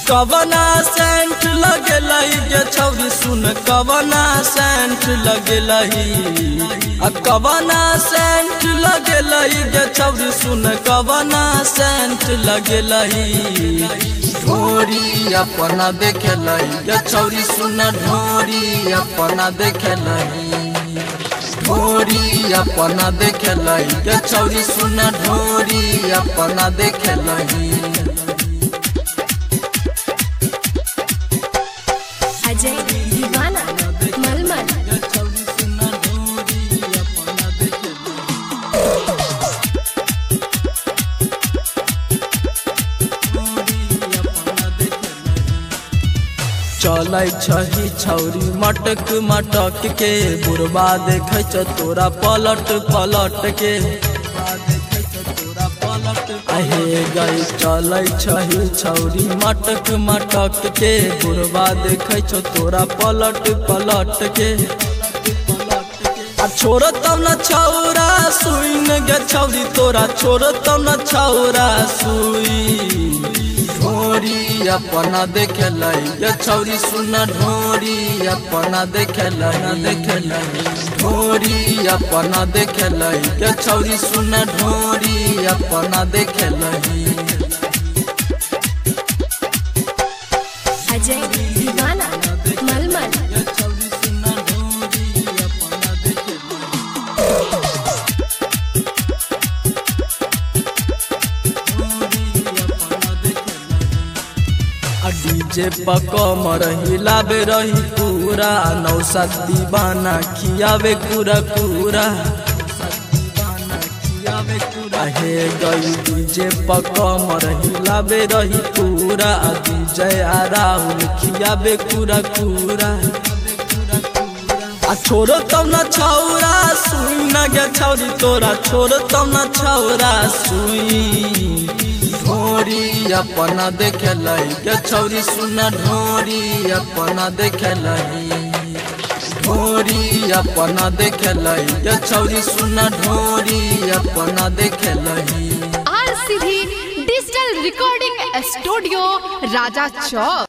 कवना सेंट लगेलही गे छौरी सुन कवना सेंट लगेलही कवना सेंट लगेलही गे छौरी सुन कवना सेंट लगेलही ढोरी अपना देखेलही गे छौरी सुन ढोरी अपना देखेलही ढोरी अपना देखेलही गे छौरी सुन ढोरी अपना देखेलही दीवाना मलमल चलै छही छौरी मटक मटक के बुरबा देखे छ तोरा पलट पलट के अहे गई चलै छही छौरी मटक मटक के बुरबा देखे छ तोरा पलट पलट के छोड़ तब न छौरा सुइन गे छौरी तोरा छोड़ तब न छौरा सुई ढोरी अपना देखेलही गे छौरी सुन ढोरी अपना देखेलही ढोरी अपना देखेलही गे छौरी सुन ढोरी अपना देखेलही अजय दीवाना मलमल डीजे पकमर हिलावे रही पूरा नौसाद दीवाना खियावे पूरा पूरा हे गई डीजे पकमर हिलावे रही पूरा विजय आ राहुल खियावे पूरा पूरा छोड़ तब न छौरा सुई न गे छौरी तोरा छोड़ तब न छौरा सुई ढोरी अपना देखेलही गे छौरी सुन ढोरी अपना देखेलही ढोरी अपना देखेलही गे छौरी सुन ढोरी अपना देखेलही RCB digital recording studio Raja चौक।